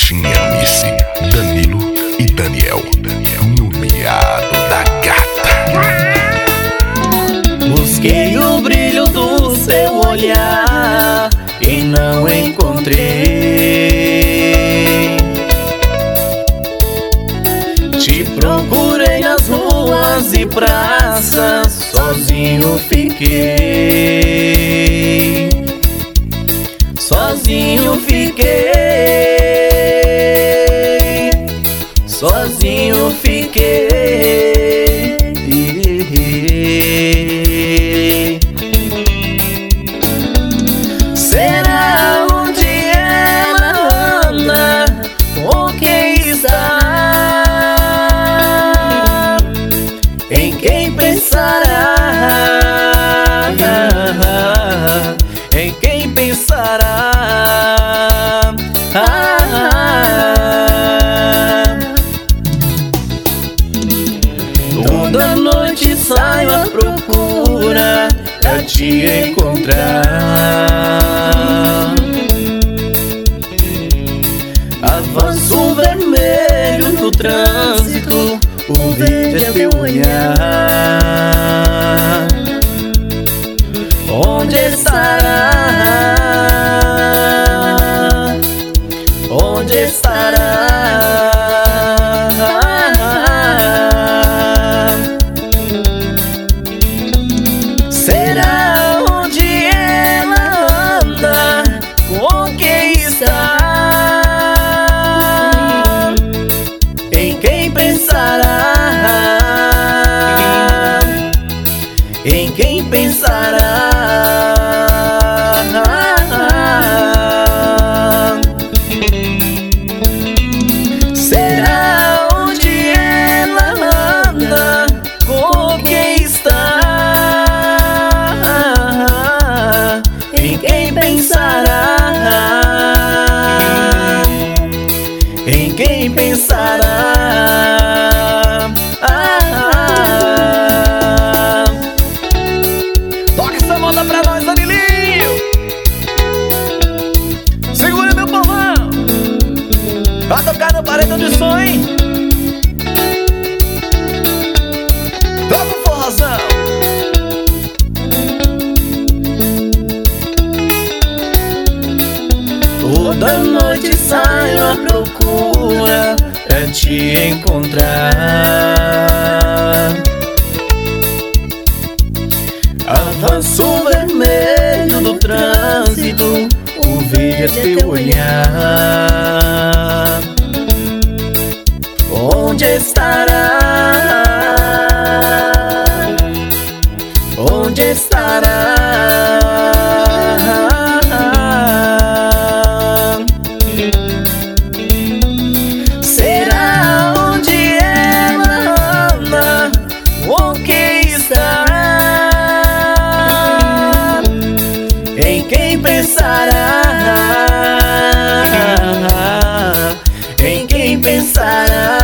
Tinha Missy, Danilo e Daniel, no miado da gata. Busquei o brilho do seu olhar e não encontrei. Te procurei nas ruas e praças, sozinho fiquei. Sozinho fiquei, sozinho fiquei. Será onde ela anda? Com quem está? Em quem pensará? Em quem pensará? Toda noite saio à procura pra te encontrar. Avanço vermelho no trânsito, o verde é teu olhar. Onde estará? Onde estará? Será onde ela anda? Com quem está? Em quem pensará? Em quem pensará? Será onde ela anda? Com quem está? Em quem pensará? Em quem pensará? Toca essa moda pra nós, Danilinho. Segura, meu povão. Vai tocar no paredão de som, hein? Toca o forrozão. Toda noite saio à procura pra te encontrar. Avanço vermelho do trânsito, o verde é teu olhar. Onde estará? Onde estará? Será onde ela anda? Com quem está? Em quem pensará? Em quem pensará?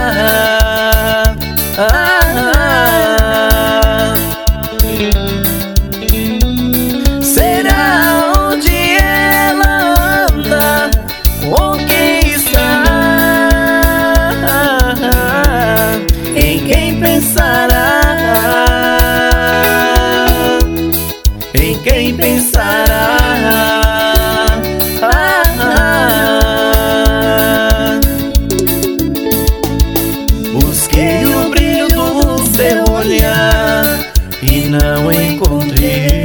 Será onde ela anda? Com quem está? Em quem pensará? Em quem pensará? Busquei o brilho do seu olhar e não encontrei.